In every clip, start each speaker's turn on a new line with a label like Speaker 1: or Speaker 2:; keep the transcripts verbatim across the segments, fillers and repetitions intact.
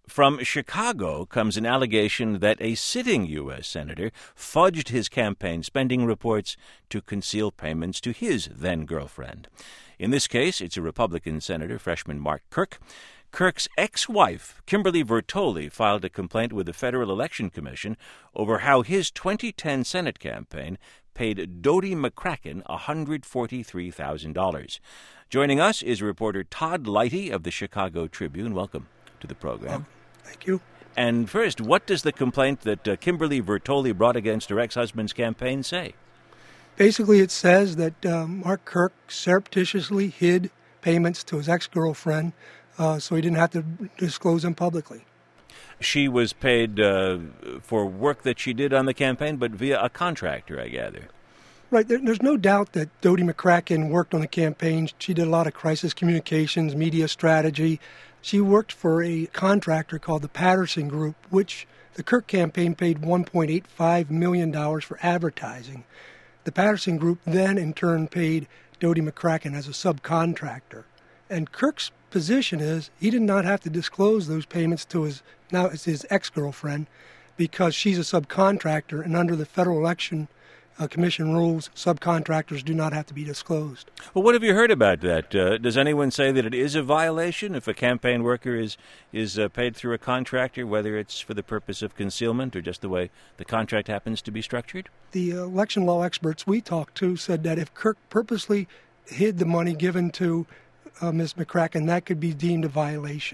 Speaker 1: From Chicago comes an allegation that a sitting U S senator fudged his campaign spending reports to conceal payments to his then-girlfriend. In this case, it's a Republican senator, freshman Mark Kirk. Kirk's ex-wife, Kimberly Vertoli, filed a complaint with the Federal Election Commission over how his twenty ten Senate campaign paid Dodi McCracken one hundred forty-three thousand dollars. Joining us is reporter Todd Leighty of the Chicago Tribune. Welcome to the program.
Speaker 2: Um, thank you.
Speaker 1: And first, what does the complaint that uh, Kimberly Vertoli brought against her ex-husband's campaign say?
Speaker 2: Basically, it says that uh, Mark Kirk surreptitiously hid payments to his ex-girlfriend uh, so he didn't have to disclose them publicly.
Speaker 1: She was paid uh, for work that she did on the campaign, but via a contractor, I gather.
Speaker 2: Right. There, there's no doubt that Dodi McCracken worked on the campaign. She did a lot of crisis communications, media strategy. She worked for a contractor called the Patterson Group, which the Kirk campaign paid one point eight five million dollars for advertising. The Patterson Group then, in turn, paid Dodi McCracken as a subcontractor. And Kirk's position is he did not have to disclose those payments to his, now it's his ex-girlfriend, because she's a subcontractor, and under the Federal Election Uh, Commission rules, subcontractors do not have to be disclosed.
Speaker 1: Well, what have you heard about that? Uh, does anyone say that it is a violation if a campaign worker is is uh, paid through a contractor, whether it's for the purpose of concealment or just the way the contract happens to be structured?
Speaker 2: The uh, election law experts we talked to said that if Kirk purposely hid the money given to uh, Miz McCracken, that could be deemed a violation.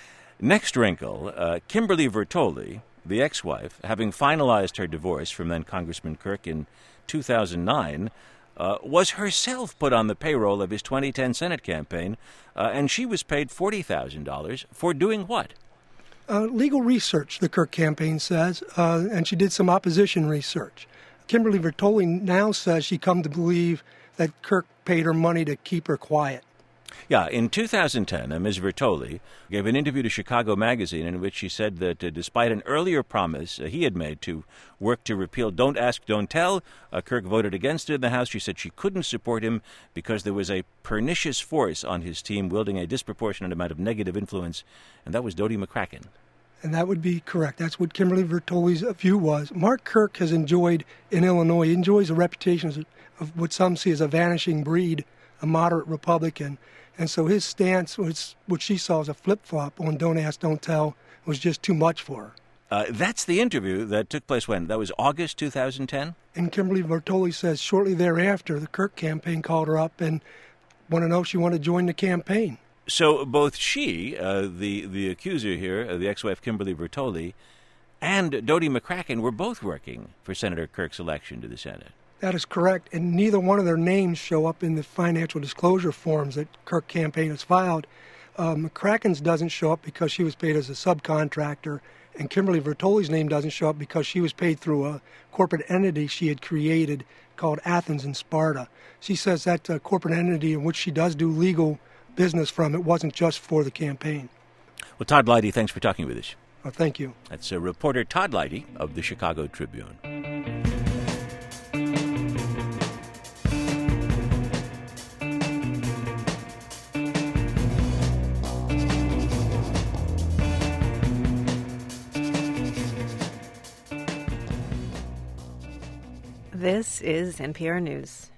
Speaker 1: Next wrinkle, uh, Kimberly Vertoli, the ex-wife, having finalized her divorce from then-Congressman Kirk in two thousand nine, uh, was herself put on the payroll of his twenty ten Senate campaign, uh, and she was paid forty thousand dollars for doing what?
Speaker 2: Uh, legal research, the Kirk campaign says, uh, and she did some opposition research. Kimberly Vertoli now says she come to believe that Kirk paid her money to keep her quiet.
Speaker 1: Yeah, in two thousand ten, uh, Miz Vertoli gave an interview to Chicago Magazine in which she said that uh, despite an earlier promise uh, he had made to work to repeal Don't Ask, Don't Tell, uh, Kirk voted against it in the House. She said she couldn't support him because there was a pernicious force on his team wielding a disproportionate amount of negative influence, and that was Dodi McCracken.
Speaker 2: And that would be correct. That's what Kimberly Vertoli's view was. Mark Kirk has enjoyed, in Illinois, he enjoys a reputation of what some see as a vanishing breed, a moderate Republican. And so his stance, which, which she saw as a flip-flop on Don't Ask, Don't Tell, was just too much for her.
Speaker 1: Uh, that's the interview that took place when? That was August two thousand ten?
Speaker 2: And Kimberly Vertoli says shortly thereafter, the Kirk campaign called her up and wanted to know if she wanted to join the campaign.
Speaker 1: So both she, uh, the, the accuser here, uh, the ex-wife Kimberly Vertoli, and Dodi McCracken were both working for Senator Kirk's election to the Senate.
Speaker 2: That is correct, and neither one of their names show up in the financial disclosure forms that Kirk campaign has filed. Uh, McCracken's doesn't show up because she was paid as a subcontractor, and Kimberly Vertoli's name doesn't show up because she was paid through a corporate entity she had created called Athens and Sparta. She says that uh, corporate entity in which she does do legal business from, it wasn't just for the campaign.
Speaker 1: Well, Todd Leighty, thanks for talking with us.
Speaker 2: Well, thank you.
Speaker 1: That's uh, reporter Todd Leighty of the Chicago Tribune.
Speaker 3: This is N P R News.